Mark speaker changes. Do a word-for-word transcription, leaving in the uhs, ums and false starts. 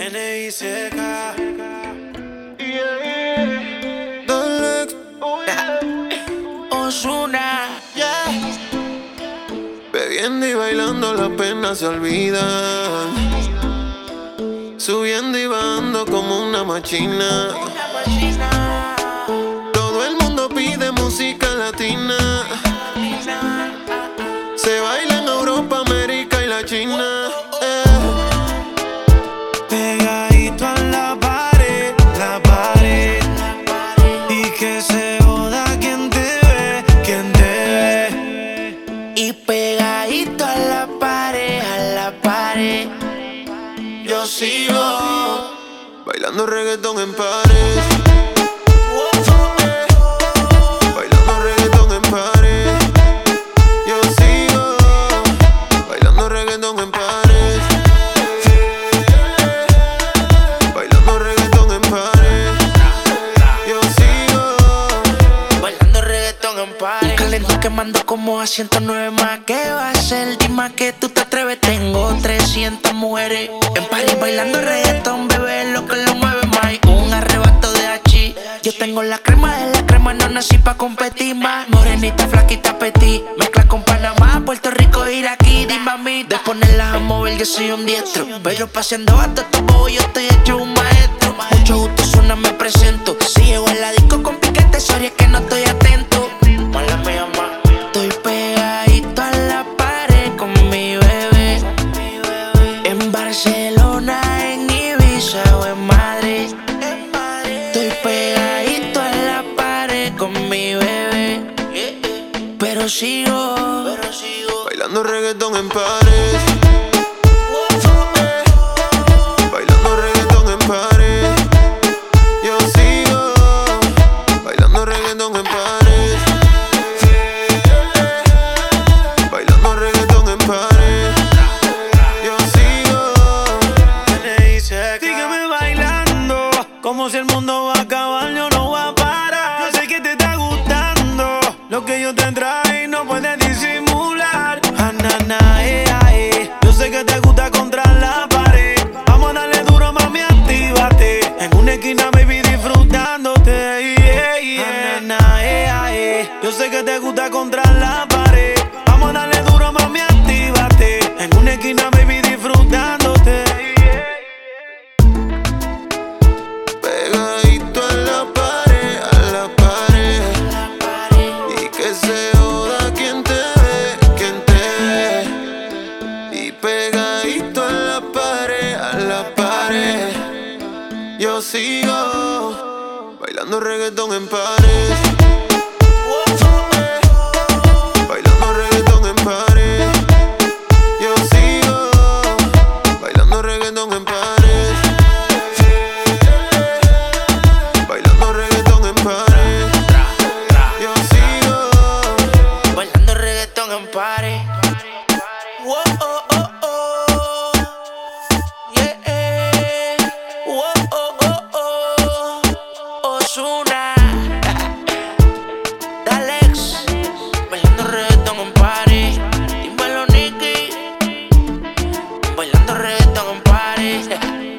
Speaker 1: N I C K.
Speaker 2: Dalex,
Speaker 1: Ozuna, yeah.
Speaker 2: bebiendo y bailando las penas se olvidan. Subiendo y bajando como una machina.
Speaker 1: Una máquina.
Speaker 2: Todo el mundo pide música latina. Se baila en Europa, América y la China. Eh.
Speaker 1: Pegadito a la pared, la pared. Y que se joda quien te ve, quien te ve. Y pegadito a la pared, a la pared. Yo sigo
Speaker 2: Bailando reggaetón en pares. Bailando reggaetón en pares. Yo sigo bailando reggaetón en pares. Bailando reggaetón en pares. Yo sigo
Speaker 1: bailando reggaetón en pares. Calento quemando como a ciento nueve más. ¿Qué va a ser? Dime que tú te atreves. Tengo trescientas mujeres en París bailando reggaetón, bebé, lo que lo mueve más. Un arrebato de H. Yo tengo la crema de la crema, no nací pa' competir más. Morenita, flaquita, petit. Mezcla con Panamá, Puerto Rico, Iraquí. Dime a mí, de ponerlas a mover yo soy un diestro. Pero paseando hasta tu bobo yo estoy hecho un maestro. Mucho gusto, suena, me presento. Si llego a la disco con piquete, sorry es que no estoy atento. Mala mía, ma. Estoy pegadito a la pared con mi bebé. En Barcelona, en Ibiza o en Madrid. Estoy pegadito a la pared con mi bebé. Pero sigo
Speaker 2: bailando reggaetón en pares. Bailando reggaetón en pares. Yo sigo bailando reggaetón en pares. Bailando reggaetón en pares. Yo sigo.
Speaker 1: Sígueme bailando, como si el mundo va a acabar, yo no voy a parar. Yo sé que te está gustando lo que yo te trae y no puedes disimular. Anana, eh, eh. Yo sé que te gusta contra la pared. Vamos a darle duro, mami, actívate. En una esquina, baby, disfrutándote. Yeah, yeah. Anana, eh, eh. Yo sé que te gusta contra la pared. Vamos a darle duro, mami, actívate. En una esquina, baby, disfrutándote.
Speaker 2: Pegadito a la pared, a la pared. Y que se joda quien te ve, quien te ve. Y pegadito a la pared, a la pared. Yo sigo bailando reggaetón en pares. Bailando reggaetón en pares. Yo sigo bailando reggaetón en pares. Bailando reggaetón en pares. Yo sigo
Speaker 1: bailando reggaetón en pares. Wow, oh, oh, oh. Yeah, eh. Wow, oh, oh, oh. Ozuna. Dalex. Bailando reggaetón en pares. Dímelo, Nicky. Bailando reggaetón en pares.